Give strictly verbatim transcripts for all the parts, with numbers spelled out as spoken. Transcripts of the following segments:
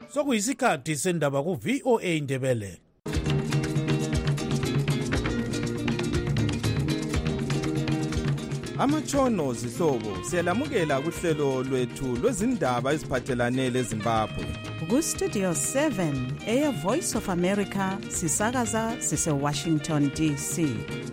Sokuyisikhathi sendaba ku V O A Indebele. Amatshono zihlobo siyalamukela kuhlelo lwethu lwezindaba eziphathelane leZimbabwe. Ku Studio seven eya Voice of America sisakaza sise Washington D C.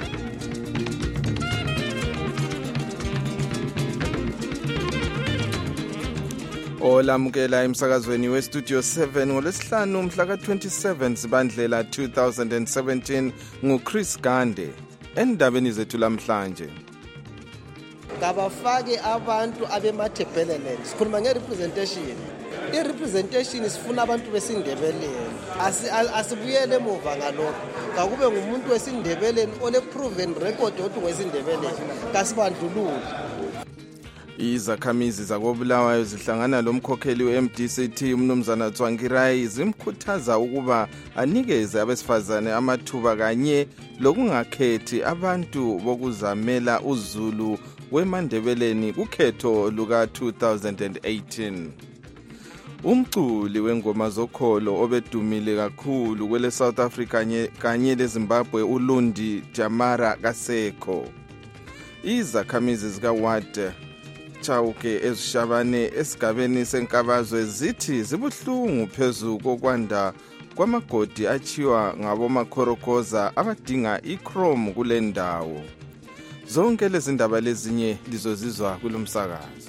Olamukela emsakazweni we Studio seven ngolesihlanu mhla ka twenty-seven Sibandlela two thousand seventeen nguChris Gande. Endabeni zethu lamhlanje kabafake abantu abemathebheleland sikhuluma nge-representation i-representation sifuna abantu besindebeleni asibuyele emuva ngalokho kakube ngumuntu wesindebeleni ole-proven record othi wesindebeleni kasibandlulule. Izakhamizi zakobulawayo zihlangana lomkhokheli we-M D C T umnumzana Tsvangirai zimkhuthaza ukuba anikeze abesifazane amathuba kanye lokungakhethi abantu bokuzamela uzulu weMandebeleni kukhetho luka two thousand eighteen. Umculi wengoma zokholo obedumile kakhulu kwele South Africa kanye leZimbabwe uLundi Jamara Kasekho. Izakhamizi zikaWard Chauke ezishabane esigabeni senkabazwe zithi zibuhlungu phezulu kokwanda kwamagodi achiwa ngabomakhorokoza abadinga ichrome kule ndawo. Zonke lezi ndaba lezinye lizozizwa kulomsakazo.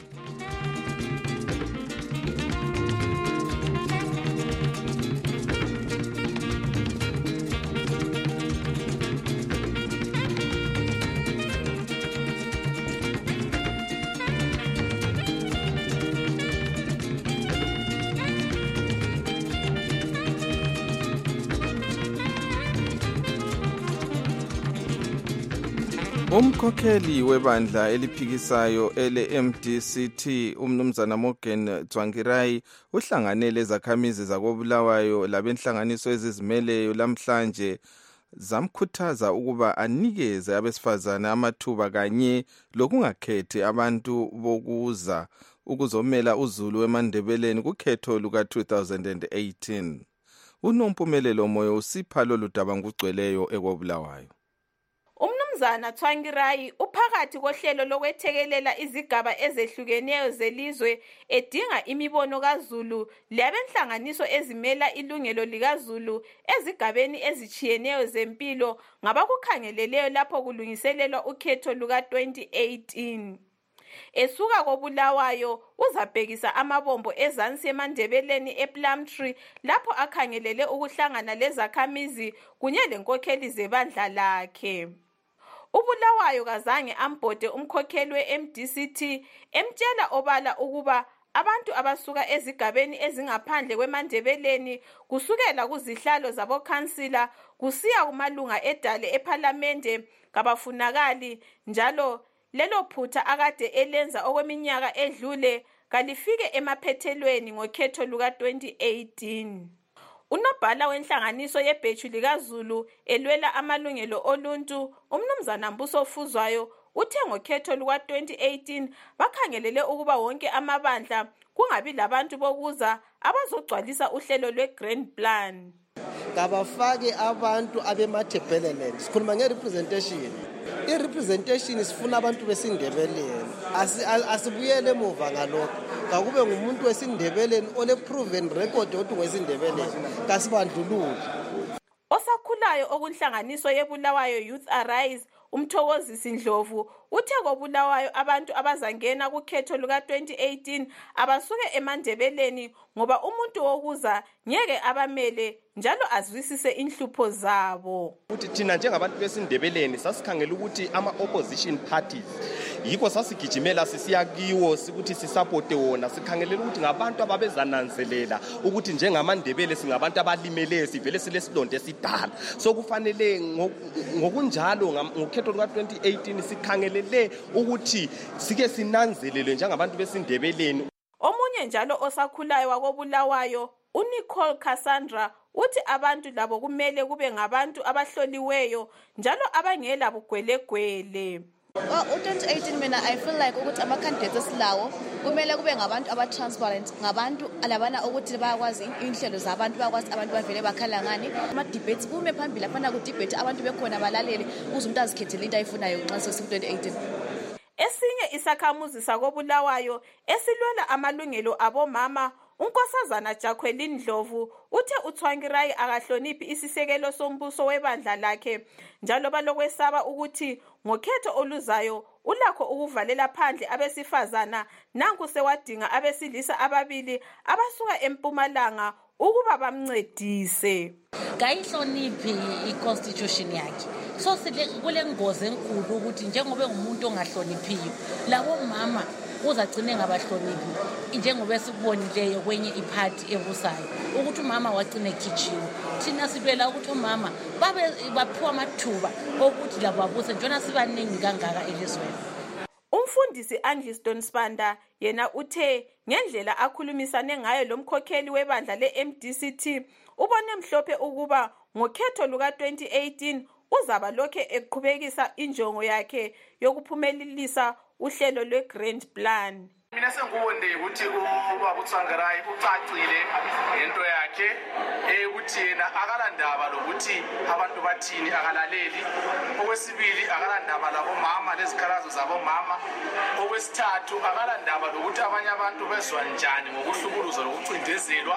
Umkhokheli webandla eliphikisayo ele-M D C T umnumzana Morgan Tsvangirai uhlanganele izakhamizi zakobulawayo labenhlanganiso ezizimeleyo lamhlanje zamkhuthaza ukuba anikeze abesifazane amathuba kanye lokungakhethi abantu bokuza ukuzomela uzulu weMandebeleni kukhetho luka two thousand eighteen. Unompumelelo moyo usipha lolu daba ngugcweleyo ekobulawayo. Umnumzana Tsvangirai uphakathi kohlelo lokwethekelela izigaba ezehlukeneyo zelizwe edinga imibono kaZulu labenhlanganiso ezimela ilungelo likaZulu ezigabeni ezichiyeneyo zempilo ngabakukhangeleleyo lapho kulungiselelwa ukhetho luka twenty eighteen. Esuka kobulawayo uzabhekisa amabombo ezansi eMandebeleni ePlumtree lapho akhangelele ukuhlangana lezakhamizi kunye lenkokheli zebandla lakhe. Ubulawayo kazange ambode umkhokheli we-M D C T emtshela obala ukuba abantu abasuka ezigabeni ezingaphandle kweMandebeleni kusukela kuzihlalo zabokhansila kusiya kumalunga edale ephalamende kabafunakali njalo lelo phutha akade elenza okweminyaka edlule kalifike emaphethelweni ngokhetho luka twenty eighteen. Unobhala wenhlanganiso yebheju likaZulu elwela amalungelo oluntu umnumzana Mbuso Fuzwayo uthe ngokhetho luka twenty eighteen bakhangelele ukuba wonke amabandla kungabi labantu bokuza abazogcwalisa uhlelo lwe-Grand Plan. Kabafake abantu abemathebheleland sikhuluma nge-representation i-representation sifuna abantu besindebeleni asibuyele emuva ngalokho kakube ngumuntu wesindebeleni ole-proven record othi wesindebeleni kasibandlulule. Osakhulayo okunhlanganiso yebulawayo Youth Arise umthokozisi Ndlovu uthe kobulawayo abantu abazangena kukhetho luka twenty eighteen abasuke eMandebeleni ngoba umuntu wokuza ngeke abamele njalo azwisise inhlupho zabo. Uthi thina njengabantu besindebeleni sasikhangela ukuthi ama opposition parties yikho sasigijimela sisiya kiwo sikuthi sisupport wona sikhangelela ukuthi ngabantu ababezananzelela ukuthi njengamandebele singabantu abalimele sivele silesilonde esidala so kufanele ngokunjalo ngokhetho luka twenty eighteen sikhangelele ukuthi sike sinanzelele njengabantu besindebeleni. Omunye njalo osakhulayo wakobulawayo uNicole Cassandra uthi abantu labo kumele kube ngabantu abahloliweyo njalo abangela bugwelegwele. U-twenty eighteen mina I feel like ukuthi ama-candidates esilawo kumele kube ngabantu aba-transparent, ngabantu labana ukuthi bayakwazi inhlelo zabantu, bayakwazi abantu bavele bakhala ngani. Ama-debates kume phambili, afana ku-debate abantu bekhona balalele ukuze umuntu azikhethele into ayifunayo nxa sesi-twenty eighteen. Esinye isakhamuzi sakobulawayo esilwela amalungelo abomama, unkosazana Jacqueline Ndlovu uthe uTsvangirai akahloniphi isisekelo sombuso webandla lakhe, njalo balokwesaba ukuthi ngokhetho oluzayo ulakho ukuvalela phandle abesifazana. Nanku sewadinga abesilisa ababili abasuka eMpumalanga ukuba bamncedise. Kayihloniphi i-constitution yakhe, so sile kule ngozi enkulu ukuthi njengoba ngumuntu ongahloniphiyo labo mama uzagcine ngabahloniphi, njengoba esikubonileyo kwenye iphathi ebusayo ukuthi umama wagcine ekhichiwe. Thina sibela ukuthi umama babe baphiwa amathuba okuthi labo babuse njona sibaningi kangaka elizweni. Umfundisi Angliston Spanda yena uthe ngendlela akhulumisane ngayo lomkhokheli webandla le-M D C T ubone mhlophe ukuba ngokhetho luka twenty eighteen uzaba lokhe eqhubekisa injongo yakhe yokuphumelelisa uhlelo lwe-Grand Plan. Mina sengubonde ukuthi ubaba uTsvangirai ucacile ngento yakhe ukuthi yena akalandaba lokuthi abantu bathini, akalaleli. Okwesibili akalandaba labomama lezikhalazo zabomama. Okwesithathu akalandaba lokuthi abanye abantu bezwa njani ngokuhlukuluzwa lokucindezelwa.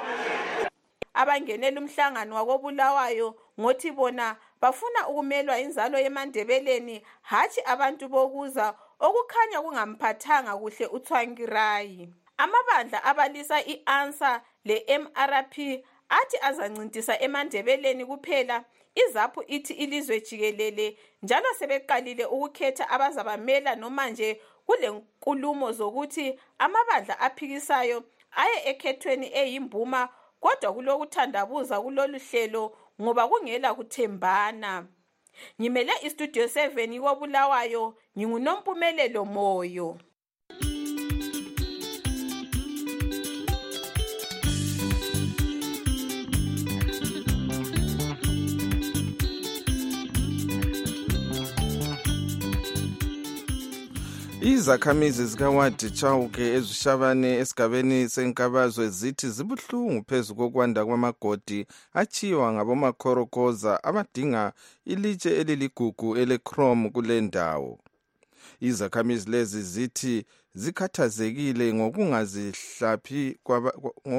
Abangenela umhlangano wakobulawayo ngothi bona bafuna ukumelwa inzalo yeMandebeleni, hathi abantu bokuza okukhanya kungamphathanga kuhle uTsvangirai. Amabandla abalisa i-ANSA le-M R P athi azancintisa eMandebeleni kuphela, iZAPHU ithi ilizwe jikelele, njalo sebeqalile ukukhetha abazabamela noma nje kule nkulumo zokuthi amabandla aphikisayo aye ekhethweni eyimbuma, kodwa kulokuthandabuza kulolu hlelo ngoba kungela kuthembana. Ngimele istudio seven kobulawayo, nginguNompumelelo Moyo. Izakhamizi zikaWadi Chauke ezishabane esigabeni senkabazwe zithi zibuhlungu phezu kokwanda kwamagodi achiwa ngabomakhorokoza abadinga ilitshe eliligugu ele-chrome kule ndawo. Izakhamizi lezi zithi zikhathazekile ngokungazihlaphi kwaba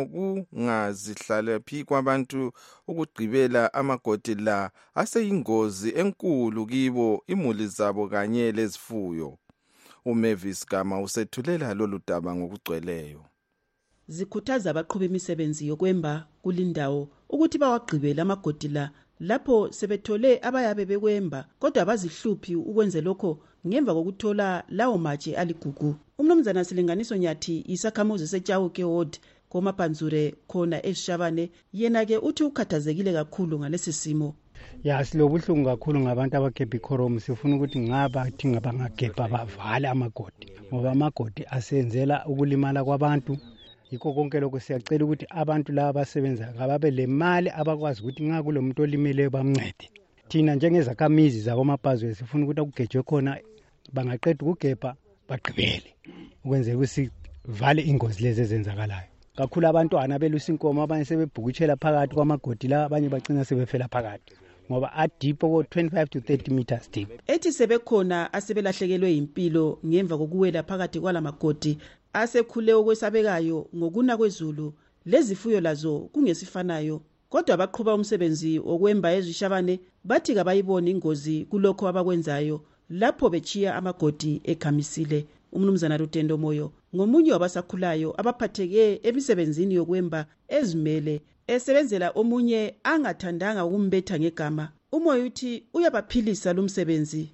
ngokungazihlaphi kwabantu ukugqibela amagodi la aseyingozi enkulu kibo, imuli zabo kanye lezifuyo. uMavis Gama usethulela lolu daba ngokugcweleyo. Zikhuthaza abaqhuba imisebenzi yokwemba kulindawo ukuthi bawagqibele amagodi la lapho sebethole abayabe bekwemba, kodwa bazihluphi ukwenza lokho ngemva kokuthola lawo matshe aligugu. Umnumzana Silinganiso Nyathi isakhamuzi seChauke Ward koMaphanzure khona eShabane, yena ke uthi ukhathazekile kakhulu ngalesi simo. Ya silobuhlungu kakhulu ngabantu abagebha ikhorom. Sifuna ukuthi ngaba thi ngabangagebha bavale amagodi ngoba amagodi asenzela ukulimala kwabantu. Yikho konke lokho siyacela ukuthi abantu laba abasebenza ngababe le mali abakwazi ukuthi nxa kulomuntu olimeleyo bamncede. Thina njengezakhamizi zakoMaphanzure sifuna ukuthi akugejwe khona, bangaqeda ukugebha bagqibele ukwenzela ukuthi vale ingozi lezi ezenzakalayo. Kakhulu abantwana belusa inkomo, abanye sebebhukutshela phakathi kwamagodi la, abanye bagcina sebefela phakathi ngoba adeep oko twenty-five to thirty meters deep. Ethi sebekhona asebelahlekelwe impilo ngemva kokuwela phakathi kwalamagodi asekhule okwesabekayo ngokuna kwezulu, lezifuyo lazo kungesifanayo. Kodwa abaqhuba umsebenzi okwemba ezishabane bathi kabayibona ingozi kulokho abakwenzayo lapho bechiya amagodi ekhamisile. Umnumzana Rutendo Moyo ngomunye wabasakhulayo abaphatheke emisebenzini yokwemba ezimele, esebenzela omunye angathandanga ukumbetha ngegama. Umoyo uthi uyabaphilisa lo msebenzi.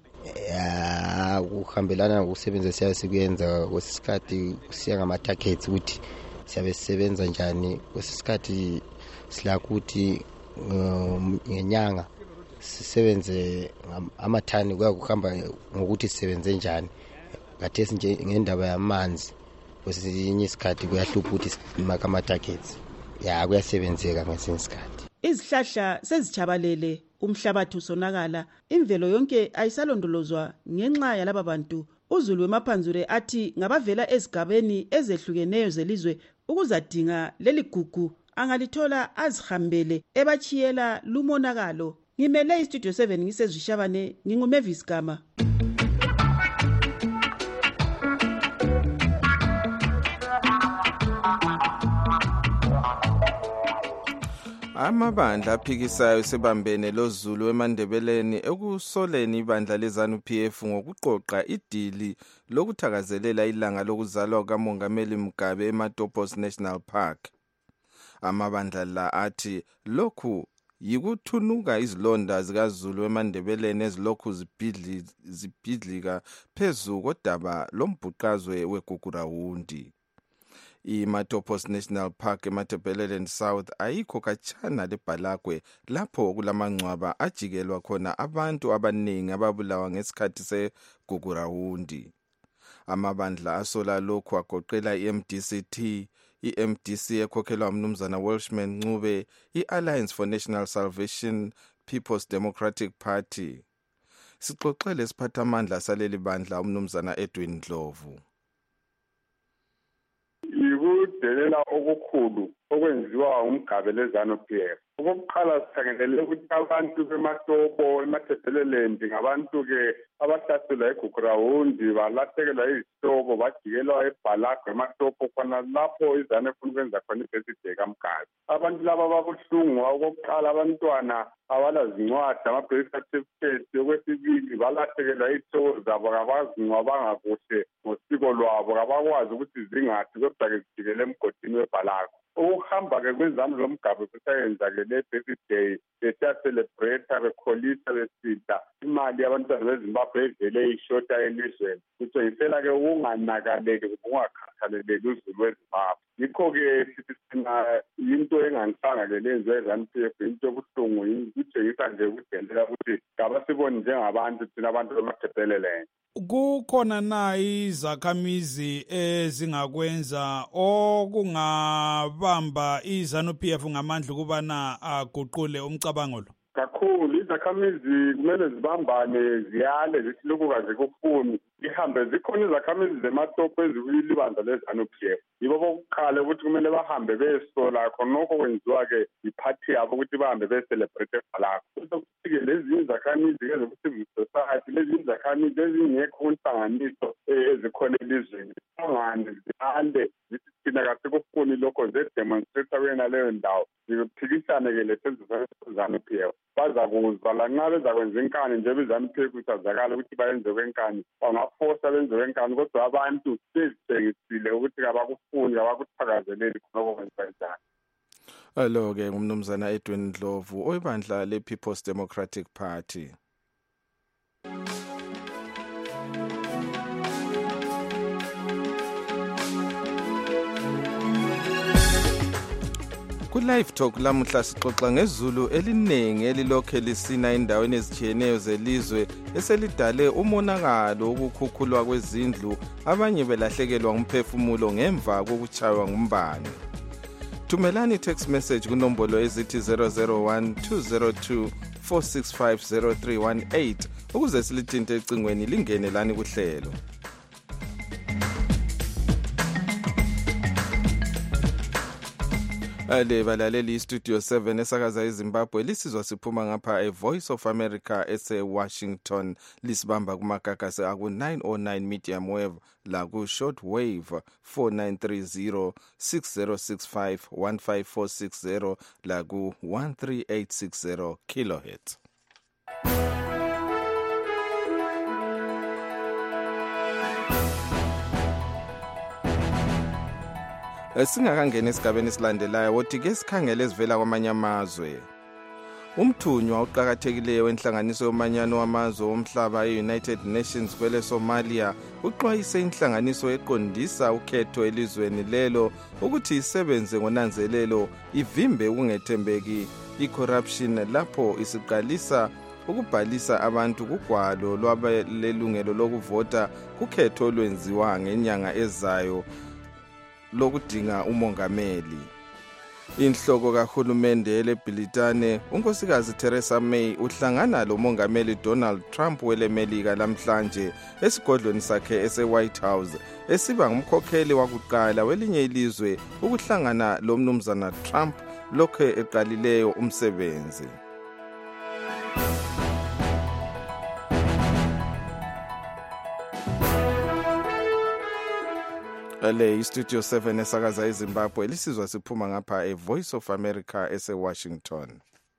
Ya ukuhambelana ukusebenza siya sikuyenza kwesisikhathi siya ngama targets ukuthi siyabe sisebenza njani. Kwesisikhathi silakuthi ngenyanga sisebenze amathani kuya kuhamba ngokuthi sisebenze njani. Ngathesi nje ngendaba yamanzi kwesinye isikhathi kuyahlupha ukuthi makama targets ya kuyasebenzeka ngesinye isikhathi. Izihlahla sezichabalele umhlabathi usonakala, imvelo yonke ayisalondolozwa ngenxa yalaba bantu. UZulu weMaphanzure athi ngabavela ezigabeni ezehlukeneyo zelizwe ukuzadinga leli gugu angalithola azihambele ebachiyela lumonakalo. Ngimele iStudio seven ngisezishabane, nginguMavis Gama. Amabandla aphikisayo sebambene loZulu eMandebeleni ekusoleni ibandla leZANU P F ngokuqoqa idili lokuthakazelela ilanga lokuzalwa kaMongameli Mugabe eMatopos National Park. Amabandla la athi lokhu yikuthunuka izilonda zikaZulu eMandebeleni ezilokhu zibhidlika phezu kodaba lombhuqazwe weGugurawundi. IMatopos National Park eMatebeleni South ayikho kachana leBhalagwe lapho kulamangcwaba ajikelwa khona abantu abaningi ababulawa ngesikhathi segugurawundi. Amabandla asola lokhu agoqela iM D C T, iM D C ekhokhelwa umnumzana Welshman Ncube, iAlliance for National Salvation, People's Democratic Party. Sixoxele isiphathamandla saleli bandla umnumzana Edwin Ndlovu. Yikudelela okukhulu okwenziwa uMgabe leZANU P F. Okokuqala sikhangelele ukuthi abantu beMatopo eMatebeleni ngabantu-ke abahlaselwa eGugurawundi balahlekelwa izihlobo bajikelwa eBhalagwe eMatopo khona lapho iZANU efuna ukwenza khona ibheside kaMgabe. Abantu laba babuhlungu. Okokuqala abantwana abalazincwadi ama-birth certificate. Okwesibili balahlekelwa izihlobo zabo kabazingcwabanga kuhle ngosiko lwabo kabakwazi ukuthi zingathi kodwa-ke zijikele emgodini weBhalagwe. Ukuhamba-ke kwezanu lomgabe kusayenza-ke le-birthday besiyacelebrate bekholisa besida imali yabantwana beZimbabwe evele ishota elizweni. Kutshengisela-ke ukunganakaleli ukungakhathaleleli uZulu weZimbabwe. Yikho-ke sithi sina into enganisanga-ke lenziwa eZANU P F into yobuhlungu kutshengisa nje ukudelela ukuthi kabasiboni njengabantu thina abantu beMatebeleni. Kukhona na izakhamizi ezingakwenza okungabamba iZANU P F ngamandla ukubana aguqule umcabango lo? Kakhulu izakhamizi kumele zibambane ziyale zithi lokhu kaze kufuni ihambe. Zikhona izakhamizi zeMatopo ezikuyile ibandla leZANU P F. Yibo bokuqala ukuthi kumele bahambe besola khonokho kwenziwa-ke iphathi yabo ukuthi bahambe becelebrate eBhalagwe. Kuthi-ke lezi izakhamizi ezokucivil society, lezi izakhamizi ezingekho kunhlanganiso ezikhona elizweni zibangane zihande zithi thina kasikufuni lokho zedemonstrate kuyena leyo ndawo ziphikisane-ke leseZANU P F. Bazakuzwa lanxa bezakwenza inkani nje beZANU P F kusazakala ukuthi bayenze kwenkani bangafosa benze kwenkani kodwa abantu bezitshengisile ukuthi kabakufuni kabakuthakazeleli khonokho kwenziwa njani. Alo-ke ngumnumzana Edwin Ndlovu oyibandla le-People's Democratic Party. Ku-Live Talk lamuhla sixoxa ngezulu eliningi elilokhe lisina endaweni ezitshiyeneyo zelizwe eselidale umonakalo ukukhukhulwa kwezindlu, abanye belahlekelwa ngumphefumulo ngemva kokuchaywa ngumbane. Thumelani text message kunombolo ezithi zero zero one two zero two four six five zero three one eight ukuze silithinte ecingweni lingene lani kuhlelo. Ale balaleli iStudio seven esakaza eZimbabwe lisizwa siphuma ngapha eVoice of America ese Washington lisibamba kumagagasi aku nine oh nine medium wave la ku short wave four nine three zero six zero six five one five four six zero la ku one three eight six zero kilohertz. Singakangena esigabeni esilandelayo wothi ke sikhangele ezivela kwamanye amazwe. Umthunywa uqhakathekileyo wenhlanganiso yomanyano wamazwe omhlaba eUnited Nations kwele Somalia uxwayise inhlanganiso eqondisa ukhetho elizweni lelo ukuthi isebenze ngonanzelelo ivimbe ukungethembeki icorruption lapho isiqalisa ukubhalisa abantu kugwalo lwabelungelo lokuvota kukhetho olwenziwa ngenyanga ezayo lokudinga umongameli. Inhloko kahulumende leBritane unkosikazi Theresa May uhlangana lomongameli Donald Trump welemelika namhlanje esigodlweni sakhe ese-White House esiba ngumkhokheli wakuqala welinye ilizwe ukuhlangana lomnumzana Trump lokho eqalileyo umsebenzi. Le iStudio seven esakaza eZimbabwe lisizwa siphuma ngapha eVoice of America ese-Washington.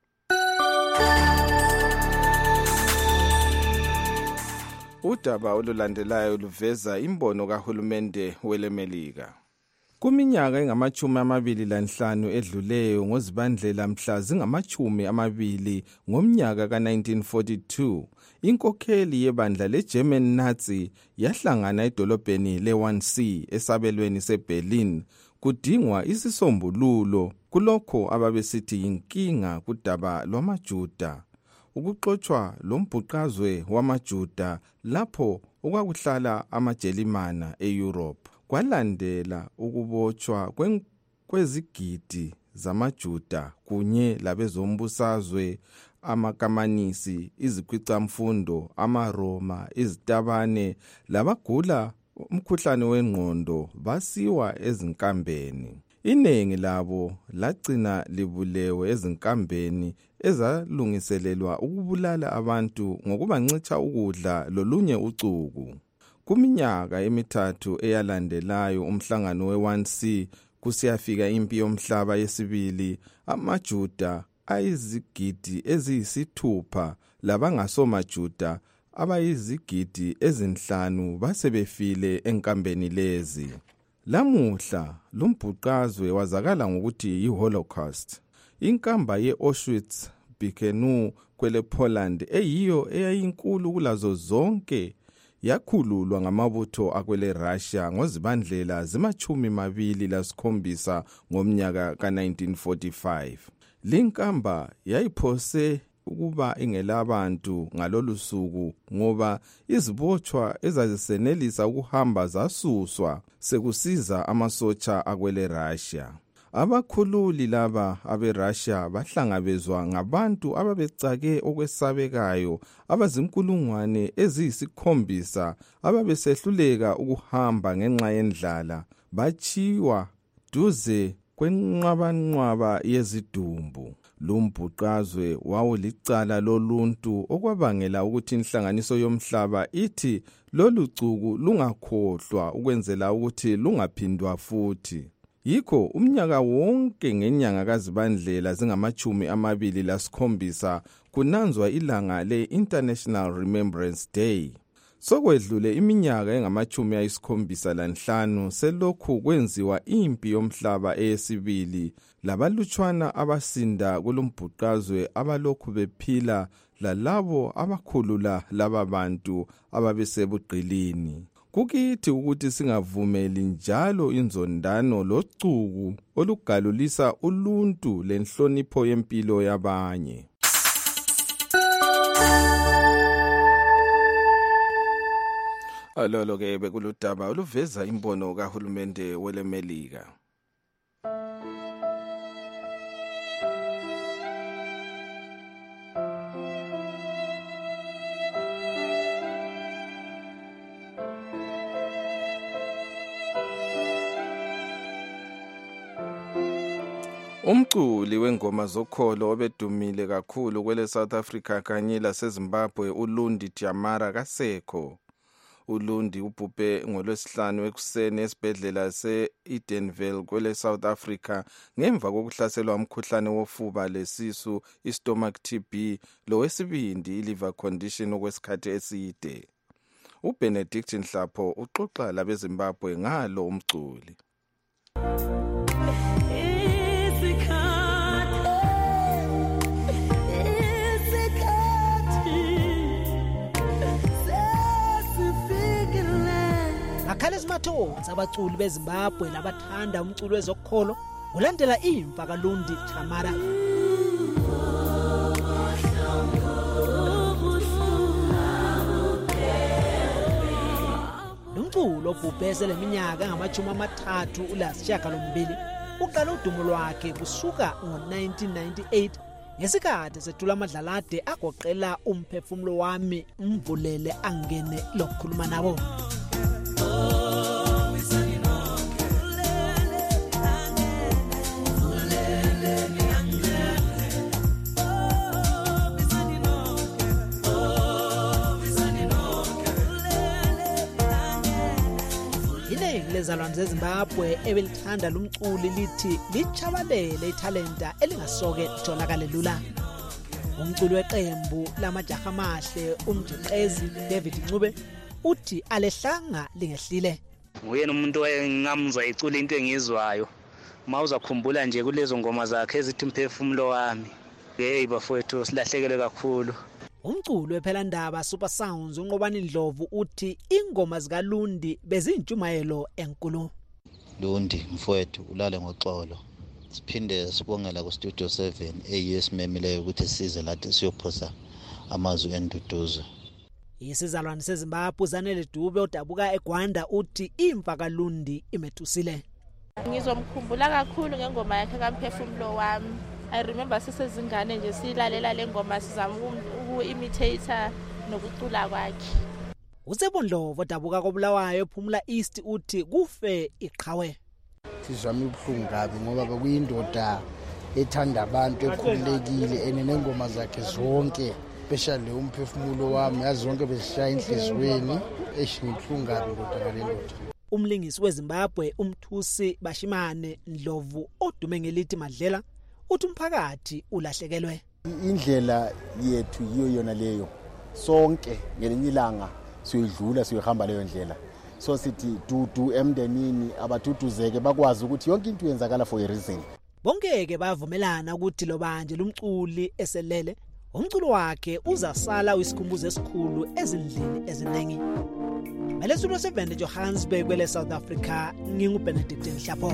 Udaba olulandelayo luveza imbono kahulumende welemelika. Kuminyaka engamachumi amabili lanhlanu edluleyo ngozibandlela mhla zingamachumi amabili ngomnyaka ka nineteen forty-two, inkokheli yebandla leGerman Nazi yahlangana edolobheni le-Wannsee esabelweni seBerlin kudingwa isisombululo kulokho ababesithi inkinga kudaba lwamaJuda, ukuxoxwa lombhuqazwe wamaJuda lapho okwakuhlala amaJelimana eEurope. Kwalandela ukubotshwa kwezigidi zamaJuda kunye labezombusazwe, amakamanisi, izikhwicamfundo, amaRoma, izitabane labagula umkhuhlane wengqondo basiwa ezinkambeni. Iningi labo lagcina libulewe ezinkambeni ezalungiselelwa ukubulala abantu ngokubancitha ukudla lolunye ucuku. Kuminyaka emithathu eyalandelayo umhlangano we-Wannsee kusiyafika impi yomhlaba yesibili, amaJuda ayizigidi eziyisithupha labangasomaJuda abayizigidi ezinhlanu basebefile enkambeni lezi. Lamuhla lumbhuqazwe wazakala ngokuthi yi-Holocaust. Inkamba ye-Auschwitz-Birkenau kwele Poland eyiyo eyayinkulu kulazo zonke yakhululwa ngamabutho akwele Russia ngozibandlela zimachumi mabili lasikhombisa ngomnyaka ka nineteen forty-five. Linkamba yayiphose ukuba ingelabantu ngalolu suku ngoba izibotshwa ezazisenelisa ukuhamba zasuswa sekusiza amasotsha akwele Russia. Abakhululi laba abeRussia bahlangabezwa ngabantu ababecake okwesabekayo abazinkulungwane eziyisikhombisa ababesehluleka ukuhamba ngenxa yendlala, bachiwa duze kwenqabanqwaba yezidumbu. Lumbhuqazwe wawulicala loluntu okwabangela ukuthi inhlanganiso yomhlaba ithi lolu cuku lungakhohlwa ukwenzela ukuthi lungaphindwa futhi. Yikho umnyaka wonke ngenyanga kaZibandlela zingamachumi amabili lasikhombisa kunanzwa ilanga le-International Remembrance Day. Sokwedlule iminyaka engamachumi ayisikhombisa lanhlanu selokhu kwenziwa impi yomhlaba eyesibili, labalutshwana abasinda kulumbhuqazwe abalokhu bephila lalabo abakhulula laba bantu ababesebugqilini. Kukithi ukuthi singavumeli njalo inzondano locuku olugalulisa uluntu lenhlonipho yempilo yabanye. Alolo ke bekuludaba oluveza imbono kahulumende welemelika. Umculi wengoma zokholo obedumile kakhulu kwele South Africa kanye laseZimbabwe uLundi Tyamara kasekho. uLundi ubhubhe ngolwesihlanu ekuseni esibhedlela se-Edenville kwele South Africa ngemva kokuhlaselwa umkhuhlane wofuba lesisu, istomach T B, lowesibindi i-liver condition okwesikhathi eside. uBenedict Nhlapho uxoxa labeZimbabwe ngalo umculi. Akhalezi mathonsi abaculi beZimbabwe labathanda umculo wezokholo ulandela imfa kaLundi Tyamara. Umculo obhubhese leminyaka ngamachumi amathathu ulasishiyagalombili uqala udumo lwakhe kusuka ngo-nineteen ninety-eight ngesikhathi sethula amadlalade agoqela umphefumulo wami mvulele angene lokukhuluma nabo. Lezalwane zeZimbabwe ebelithanda lumculi lithi lichabalele ithalenta elingasoke litholakale lula. Umculi weqembu lamajaha amahle umjiqezi David Ncube uthi alehlanga lingehlile. Nguyena umuntu engamuzwa icula into engizwayo. Mawuza kukhumbula nje kulezo ngoma zakhe ezithi umphefumulo wami. Hey bafowethu silahlekelwe kakhulu. Umculo wePhelandaba Super Sounds uNqobani Ndlovu uthi ingoma zika Lundi bezintshumayelo enkulu. Lundi mfowethu ulale ngoxolo. Siphinde sibongela ku Studio seven e U S memeleyo ukuthi size lathi siyophosa amazwi enduduzo. Isizalwane seZimbabwe Zanele Dube odabuka eGwanda uthi imfa kaLundi imethusile. Ngizomkhumbula kakhulu ngengoma yakhe kaMphefumulo wami. I remember sisezingane nje silalela lengoma sizama uku-imitator nokucula kwakhe. Usebondlovu odabuka koBulawayo ePhumula East uthi kufe iqhawe. Sizama ubuhlungu kabi ngoba bekuyindoda ethanda abantu ekhululekile enenengoma zakhe zonke especially umphefumulo wami yazi zonke bezishaya inhlizweni eshibuhlungu kabi ndoda ngalendoda. Umlingisi weZimbabwe uMthusi Bashimane Ndlovu odume ngelithi Madlela uthi umphakathi ulahlekelwe. Indlela yethu yiyo yona leyo sonke ngelinye ilanga siyidlula siyohamba leyo ndlela. So sithi dudu emndenini abathuthuzeke bakwazi ukuthi yonke into yenzakala for a reason. Bonkeke bavumelana ukuthi lo banje lumculi eselele umculo wakhe uzasala uyisikhumbuzo esikhulu ezindlini eziningi. Mele Studio seven Johannesburg kwele South Africa nginguBenedict Nhlapho.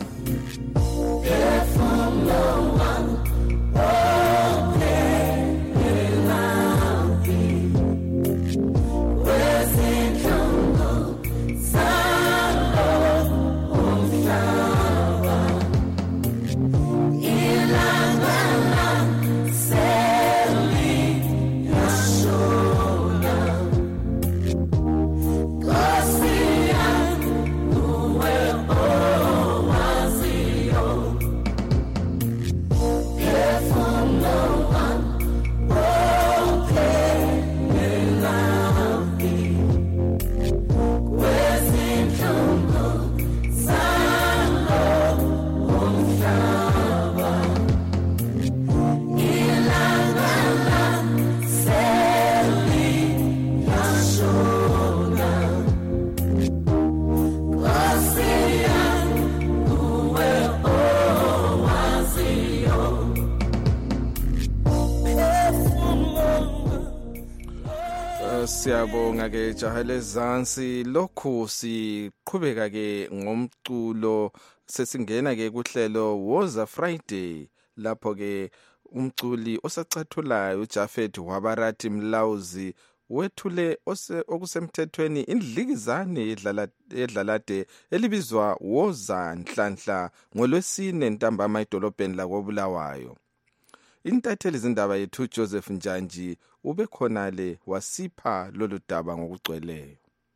Siyabonga ke Jahele Zansi lokhu siqhubeka ke ngomculo sesingena ke kuhlelo Woza Friday lapho ke umculi osacathulayo uJafet Wabarathi Mlauzi wethule okusemthethweni indlikizane yedlala yedlalade elibizwa Woza Nhlanhla ngolwesine ntambama edolobheni la koBulawayo. Intatheli zindaba yethu Joseph Njanji ube khona le wasipha lolu daba ngokugcweleyo.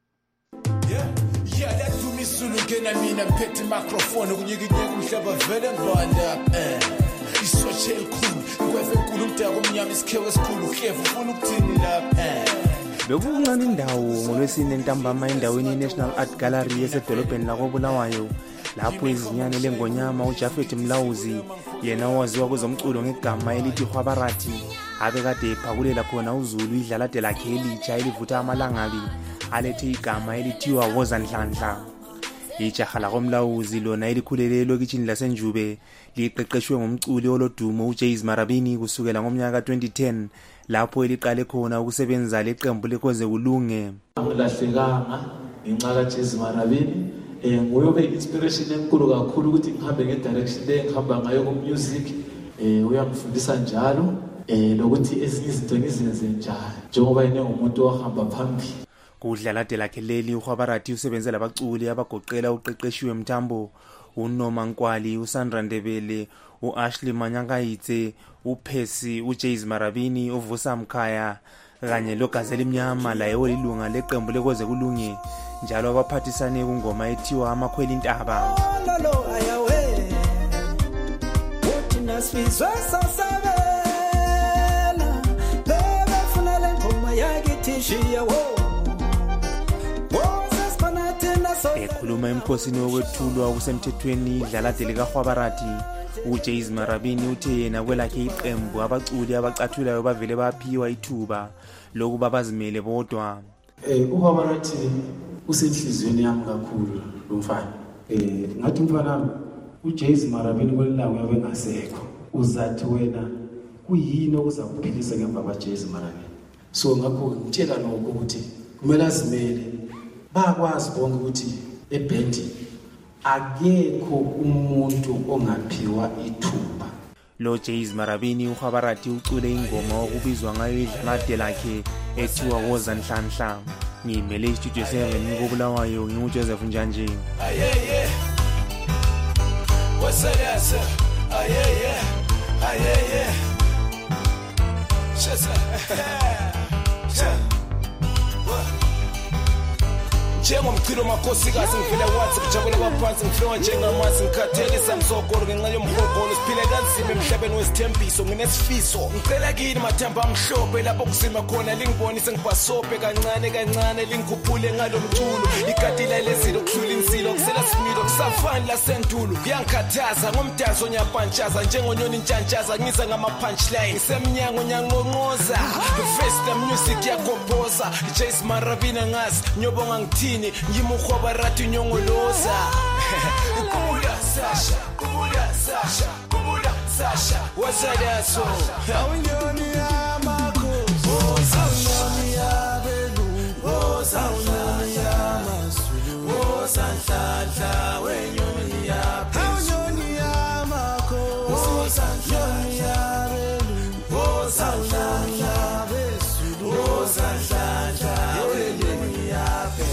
Yeah, yeah, that to me sulu kena mina mphethe microphone ukunyikike umhlaba vele ngibanda eh isocial cool ngwefe enkulu umdaka omnyama isikhewe esikhulu khlevu ufuna ukuthini lapha eh Bekuncane indawo ngolwesine ntambama endaweni yeNational Art Gallery esedolobheni la koBulawayo lapho izinyane lengonyama uJafet Mlauzi yena owaziwa kwezomculo ngegama elithi Wabarathi abekade ephakulela khona uZulu idlalade lakhe elitsha elivutha amalangabi alethe igama elithiwa Woza Nhlanhla. Ijaha la koMlauzi lona elikhulele lokitshini laseNjube liqeqeshwe ngomculi olodumo uJays Marabini kusukela ngomnyaka twenty ten lapho eliqale khona ukusebenza leqembu lekoze kulunge. Angilahlekanga ngenxa kaJays Marabini eh ngoyobe inspiration enkulu kakhulu ukuthi ngihambe ngedirection le ngihamba ngayo ku music eh uyangifundisa njalo eh lokuthi ezinye izinto ngizenze njani njengoba yena umuntu ohamba phambili. Kudlalade lakhe leli uWabarathi usebenzela abaculi abagoqela uqeqeshiwe Mtambo uNoma Nkwali, uSandra Ndebele, uAshley Manyangayitse, uPhesi, uJays Marabini, uVusa Mkhaya kanye loGazelle Imnyama laye olilunga leqembu lekoze kulunge njalo abaphathisane kungoma ethiwa amakhweli intaba. Lolo ayawe uthi nasizwe sasabela bebe funele ngoma yakithishiya wo ekhuluma emkhosini wokwethulwa kusemthethweni idlala delika Khwabarati uJays Marabini uthe yena kwelakhe iqembu abaculi abacathulayo bavele baphiwa ithuba lokuba bazimele bodwa. Eh uBabarati usenhlizweni yami kakhulu lo mfana. Eh ngathi mfana uJays Marabini kwelilanga yabe ngasekho uzathi wena kuyini okuzakuphilisa ngemva kwaJays Marabini. So ngakho ngitshela nokho ukuthi kumele azimele bakwazi bonke ukuthi ebhendi akekho umuntu ongaphiwa ithuba. Lo Jays Marabini uKhabarati ucule ingoma okubizwa ngayo idlalade lakhe ethiwa wozanhlanhla. Ngimele istudio seven ngobulawayo nginguJoseph Njanje. Ayeye wasayasa ayeye ayeye shasa njengomchilo makhosikazi ngivela wathi kujabula baphansi ngiflowa njengamasi ngikhathelisa msokolo ngenxa yomhogolo siphile kanzima emhlabeni wesithembiso nginesifiso ngicela kini mathamba amhlophe lapho kuzima khona lingibonise ngibhasope kancane kancane lingikhuphule ngalomculo ikatila lezilo kuhlula insilo kusela similo kusafani lasendulo kuyangikhathaza ngomdanso nyapantshaza njengonyoni ntshantshaza ngiza ngama punchline ngisemnyango nyangonqoza festa music yakophoza Jays Marabini ngazi nyobonga ngithini ngimukhwabarati nyongoloza kubula Sasha kubula Sasha kubula Sasha wasadaso awunyoni yamakhosi awunyoni yabelu awunyoni yamasulu awusanhlanhla wenyoni yabe awunyoni yamakhosi awunyoni yabelu awusanhlanhla yabesulu awusanhlanhla wenyoni yabe.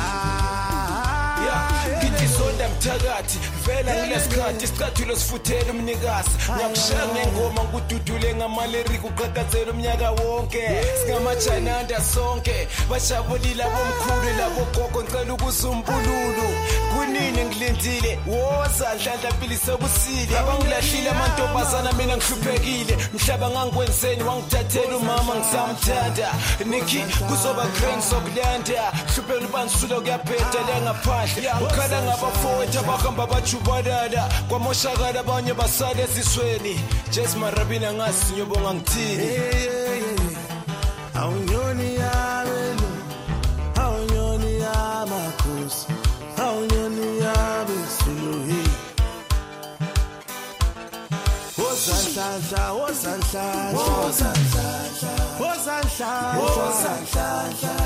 Ngidisonda mthakathi vela ngilesikhathi isicathulo sifuthela umnikazi ngiyakushaya ngengoma ngududule ngamaleri kuqhaqhazela umnyaka wonke singamachananda sonke bashabulila bomkhulu labo gogo ngicela ukusumbululu kunini ngilindile woza nhlanhla mpili sobusile abangilahlile amantombazana mina ngihluphekile mhlaba ngangikwenzeni wangithathela umama ngisamthanda Nikki kuzoba grand sokulanda hluphela ubansula kuyaphetha la ngaphandle ukhala ngabafowethu abahamba bajubalala kwamoshakala abanye basale esisweni Jays Marabini ngazi nyobonga ngithini awunyoni yabelo awunyoni yamakhosi awunyoni yabesuluhi wozanhlanhla wozanhlanhla wozanhlanhla wozanhlanhla wozanhlanhla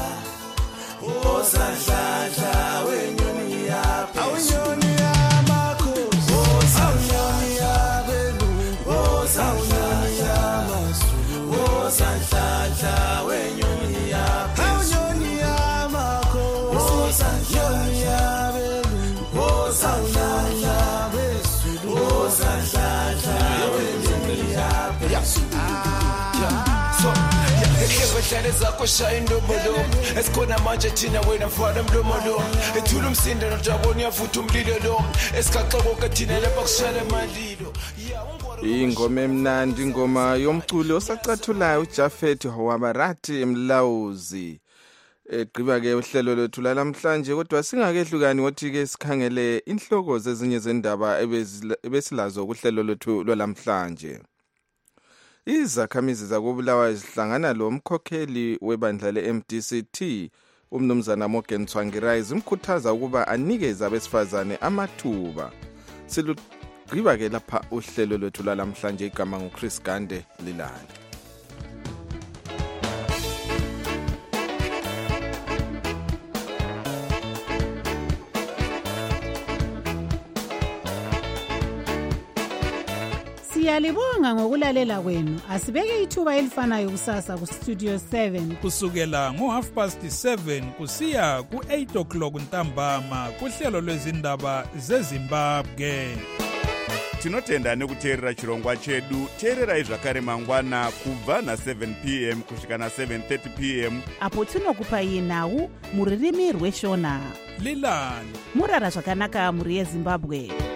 wozanhlanhla wenyoni yabe awunyoni yamakhosi awunyoni yabelu wozanhlanhla yamasulu wozanhlanhla wenyoni yabe awunyoni yamakhosi wozanhlanhla yabelu wozanhlanhla yabesulu wozanhlanhla wenyoni yabe ehlebedlale zakho shaya indombolo esikhona manje thina wena mfana mlomolo ethula umsindo nojabona uyavutha umlilo lo esikaxokoke thina lapha kushala amalilo. ingoma emnandi ingoma yomculo osacathulayo uJafet Khwabarati emlawuzi egqiba ke uhlelo lethu lalamhlanje kodwa singakehlukani wothi ke sikhangele inhloko zezinye zendaba ebesilazo kuhlelo lethu lwalamhlanje. Izakhamizi zakobulawayo zihlangana lo mkhokheli webandla le-M D C T umnumzana Morgan Tsvangirai zimkhuthaza ukuba anikeze abesifazane amathuba. Silugqiba ke lapha uhlelo lwethu lalamhlanje igama nguChris Gande Lilani. Siyalibonga ngokulalela kwenu. Asibeke ithuba elifanayo kusasa ku Studio seven kusukela ngo half past seven kusiya ku eight o'clock ntambama kuhlelo lwezindaba zeZimbabwe. Tinotenda nekuteerera chirongwa chedu. Teererai zvakare mangwana kubva na seven p m kusvika na seven thirty p m apo tinokupai nhau muririmi rweshona. Lilani murara zvakanaka muri yeZimbabwe.